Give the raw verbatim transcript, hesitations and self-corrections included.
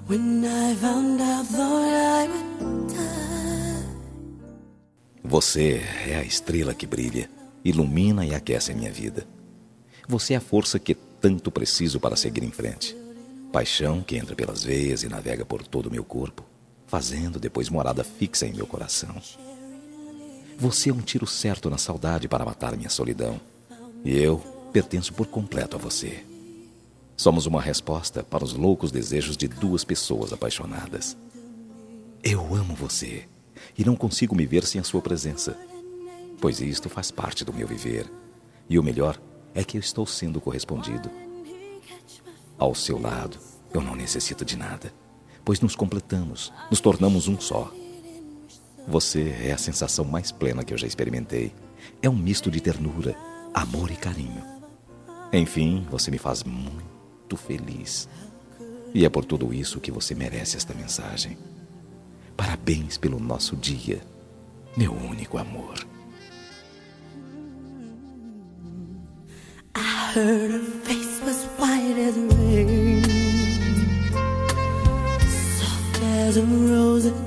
When I found out, thought I would die. Você é a estrela que brilha, ilumina e aquece a minha vida. Você é a força que tanto preciso para seguir em frente. Paixão que entra pelas veias e navega por todo o meu corpo, fazendo depois morada fixa em meu coração. Você é um tiro certo na saudade para matar minha solidão. E eu pertenço por completo a você. Somos uma resposta para os loucos desejos de duas pessoas apaixonadas. Eu amo você e não consigo me ver sem a sua presença, pois isto faz parte do meu viver. E o melhor é que eu estou sendo correspondido. Ao seu lado, eu não necessito de nada, pois nos completamos, nos tornamos um só. Você é a sensação mais plena que eu já experimentei. É um misto de ternura, amor e carinho. Enfim, você me faz muito feliz. E é por tudo isso que você merece esta mensagem. Parabéns pelo nosso dia, meu único amor. I heard her face was white as rain, soft as a rose.